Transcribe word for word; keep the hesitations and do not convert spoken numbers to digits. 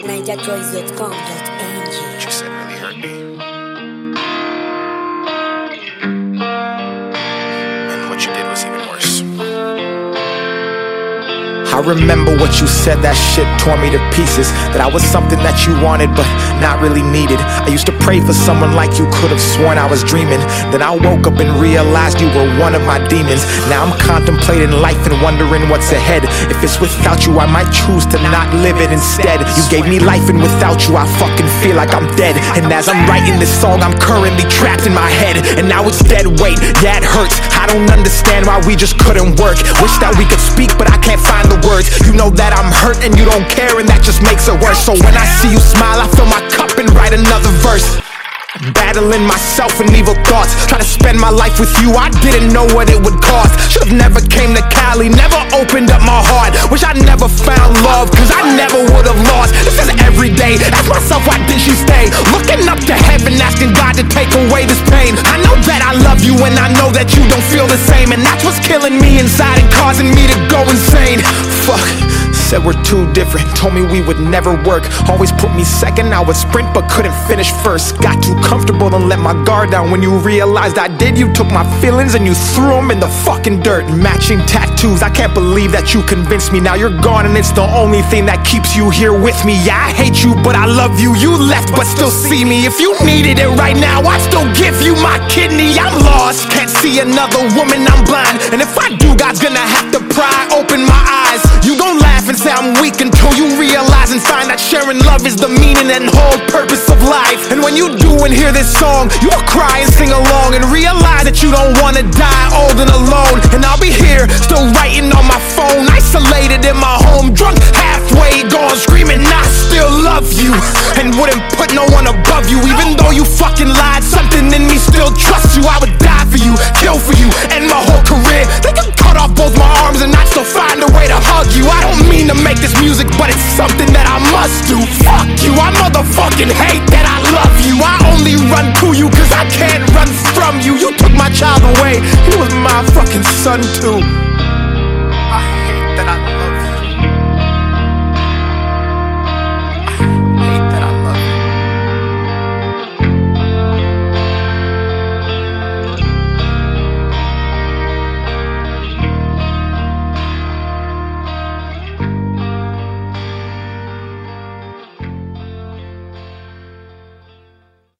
Niger Choice dot com dot ng. She said really hurt me. And what you did was even worse. I remember what you said, that shit tore me to pieces. That I was something that you wanted but not really needed. I used to pray for someone like you, could've sworn I was dreaming. Then I woke up and realized you were one of my demons. Now I'm contemplating life and wondering what's ahead. If it's without you, I might choose to not live it instead. You gave me life and without you I fucking feel like I'm dead. And as I'm writing this song I'm currently trapped in my head. And now it's dead weight, yeah it hurts. I don't understand why we just couldn't work. Wish that we could speak but I can't find the words. You know that I'm hurt and you don't care, and that just makes it worse. So when I see you smile I fill my cup and write another verse. Battling myself and evil thoughts, try to spend my life with you, I didn't know what it would cost. Should've never came to Cali, never opened up my heart. Wish I never found love, cause I never would've lost. This is every day, ask myself why did she stay. Looking up to heaven, asking God to take away this pain. I know that I love you and I know that you don't feel the same. And that's what's killing me inside and causing me to go insane. Fuck, said we're too different, told me we would never work. Always put me second, I would sprint but couldn't finish first. Got too comfortable and let my guard down. When you realized I did, you took my feelings and you threw them in the fucking dirt. Matching tattoos, I can't believe that you convinced me. Now you're gone and it's the only thing that keeps you here with me. Yeah, I hate you but I love you. You left but still see me. If you needed it right now I'd still give you my kidney. I'm lost, can't see another woman, I'm blind. And if I do, God's gonna have to pry open my eyes. You gon' laugh and say I'm weak until you realize and find that sharing love is the meaning and whole purpose of life. And when you do and hear this song, you'll cry and sing along and realize that you don't wanna die old and alone. And I'll be here, still writing on my phone, isolated in my home, drunk, halfway gone, screaming I still love you and wouldn't put no one above you. Even though you fucking lied, something in me still trusts you. I would die for you, kill for you, end my whole career. They could cut off both my arms and I'd still find a way to hug you. I don't mean to make this music, but it's something that I must do. Fuck you, I motherfucking hate that I love you. I only run to you cause I can't run from you. You took my child away, he was my fucking son too.